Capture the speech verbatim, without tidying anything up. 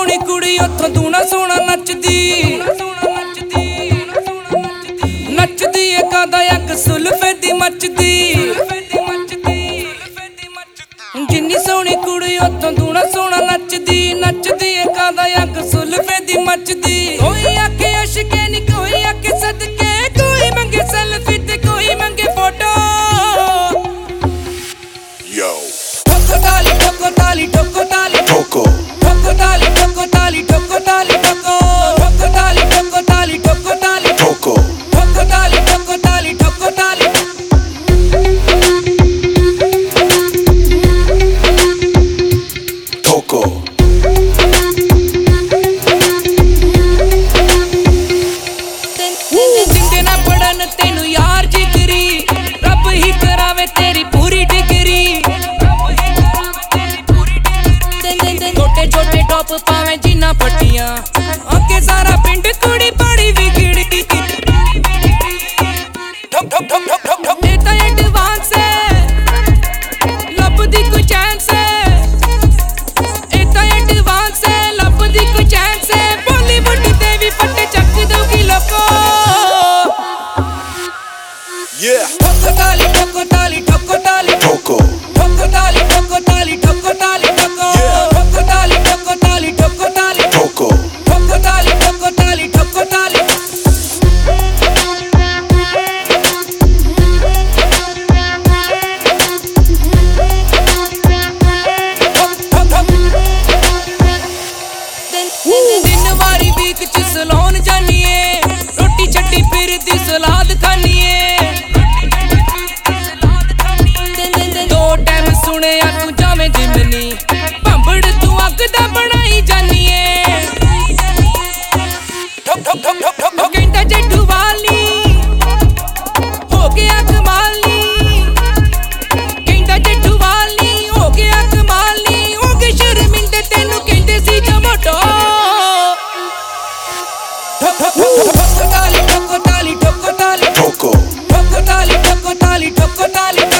सोहनी कुड़ी उत्थों दूना सोहना नचदी नचदी कादा अग सुल्फे दी मचदी जिन्नी सोहनी कुड़ी उत्थों दूना सोहना नचदी नचदी कादा अग सुल्फे दी मचदी कोई आखे अशके नी कोई आखे सदके कोई मंगे सेल्फी ते कोई मंगे फोटो Yo ठोको ताली ठोको ताली ठोको ताली Toco ठोको ताली ठोको ताली ठोको ताली ठोको ठोको ताली ठोको ताली ठोको ताली Toco ठोको ताली ठोको ताली ठोको ताली Toco जिंदे ना पढ़न तेनू यार जिगरी रब ही करावे तेरी पूरी डिग्री छोटे छोटे टॉप पावे जिन्ना पट्टियां आके सारा पिंड कुड़ी पड़ी बिगड़ी ठप ठप ठप ठप ठप ठप ये तो एडवांस है लभदी कोई चैन से ये तो एडवांस है लभदी कोई चैन से बॉलीवुड ते भी फटे चक दोगी लोको Yeah ठोको ताली ठोको ताली ठोको ताली Toco ठोको ताली ठोको ताली ठोको ताली ठोको ठोको ताली ठोको ताली ठोको ताली Toco ठोको ताली ठोको ताली ठोको ताली दिन वारी वीक च सलोन जानिए रोटी छड्डी फिरदी सलाद खानिए दो टाइम सुनिया तू जावे जिमनी भंबड़ तू अग दा बनाई जानिए ठप ठप ठप ठप ठप कहंदा जेठू वाली हो गया कमाली कहंदा जेठू वाली हो गया कमाली हो गए शर्मिंदे तेनू कहंदे सी जमोटो ठोको ताली ठोको ताली ठोको ताली Toco ठोको ताली ठोको ताली ठोको ताली